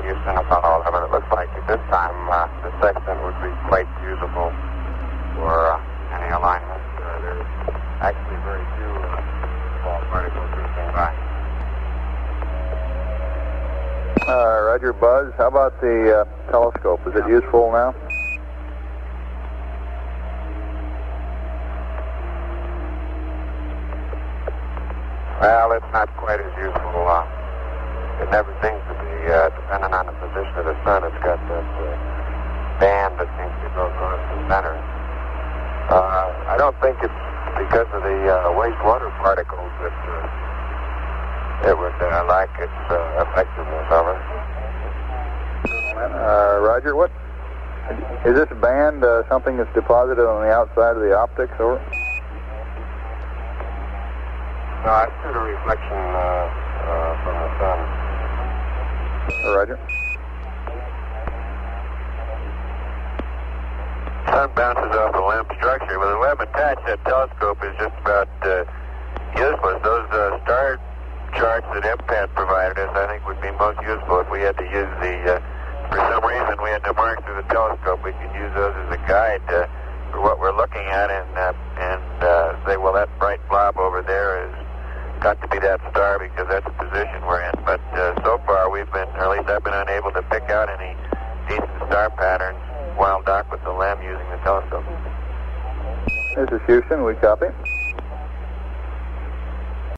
Houston, Apollo 11. It looks like at this time the sextant would be quite usable for any alignment. There's actually very few small particles drifting by. Roger, Buzz. How about the telescope? Is it useful now? Well, it's not quite as useful. It never seems to be dependent on the position of the sun. It's got that band that seems to go across the center. I don't think it's because of the wastewater particles that it would lack its effectiveness. Over. Roger, what is this band? Something that's deposited on the outside of the optics, over? No, I see a reflection from the sun. Roger. Sun bounces off the LEM structure. With the LEM attached, that telescope is just about useless. Those star charts that MPAT provided us, I think, would be most useful if we had to use the, for some reason, we had to mark through the telescope. We could use those as a guide for what we're looking at and say, well, that bright blob over there is got to be that star because that's the position we're in. But so far we've been, or at least I've been unable to pick out any decent star patterns while docked with the LEM using the telescope. This is Houston, we copy.